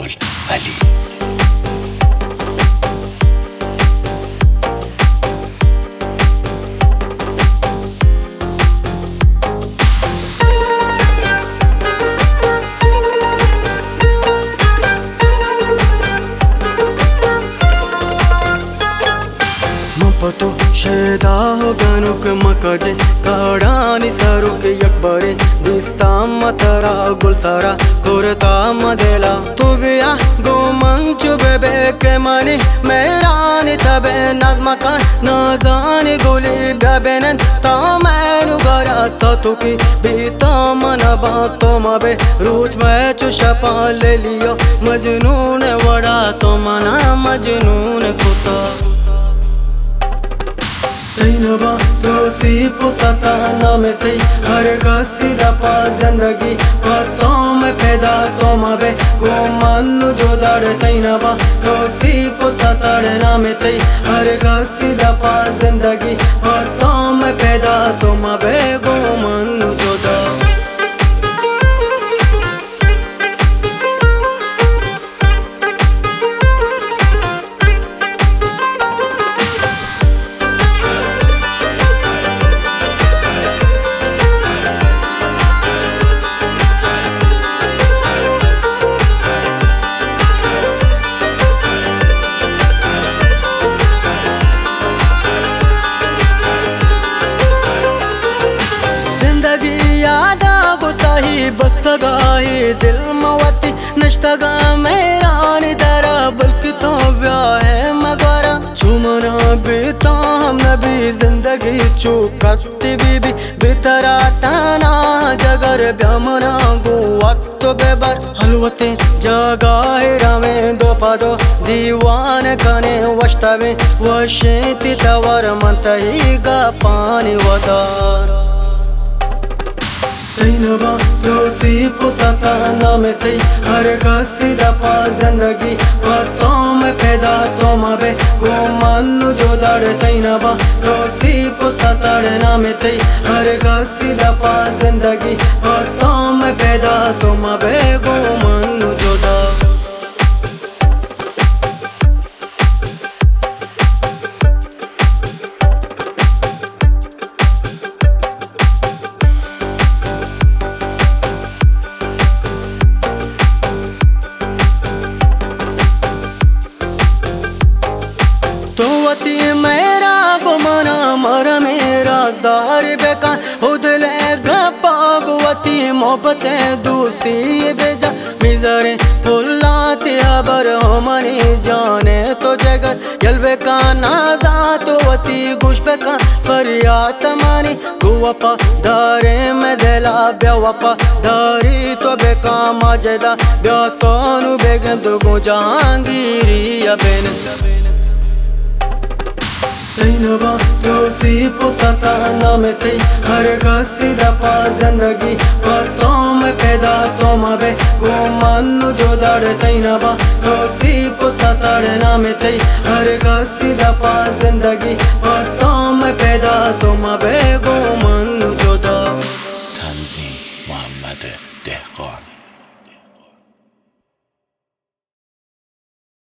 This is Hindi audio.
अनमोल अली। पतो शेदा हो गनुक मकजे काडानी सरुक यकबरे दिस्ता मतरा गुलसारा कोरता मदेला तू बिया गो मंचु बेबे के मनी मेरानी तबे नजमा का नजानी गुली बेबेनन ता मैनु गरा सतुकी बीता मनबा तो मबे रूच में चुशपा ले लियो मजनून वड़ा तो मना मजनून कुता तैनबा दोसी पुसता नाम तई हर गसीदा पा जिंदगी पतो में पैदा तो मबे को मनु जो दाड़ तैनबा दोसी पुसता नाम तई हर गसीदा पा जिंदगी पतो में पैदा तो मबे को मनु जो दाड़ बस्तगाही दिल मवती नश्तगा मेरानी दरा बल्क तो ब्याह है मगवारा चुमना बीता हम नबी जिंदगी चुकती बीबी बितरा ताना जगर ब्यामना गो वक्त बेबर हलवते जगाहे रामे दो पदो दीवान कने वश्तवे वशेति तवर मंतही गा पानी वदार तैनबा दोसी पुसता नाम तई हर गसीदा पा जिंदगी पतो में पैदा तो मबे को मनु जो दाड़ तैनबा दोसी पुसता नाम तई हर गसीदा पा जिंदगी पतो में पैदा तो मबे को मनु जो दाड़ मेरा गुमना मर मेरा दार बेका उदले गपागवती मोहब्बते दोस्ती बेजा मिजरे फुल्लाती अबर मनी जाने तो जगर यलबे का नाजातवती गुशबे का फरियाद मानी गुवपा दारे में देला ब्यावपा दारी तो बेका मजेदा ब्या तोनु बेगन तो गो जहांगीरी अबेन तैनबा दोसी पुसता नाम तई हर गसीदा पा जिंदगी पतो में पैदा तो मबे को मनु जो दाड़ तैनबा दोसी पुसता नाम तई हर गसीदा पा जिंदगी पतो में पैदा तो मबे को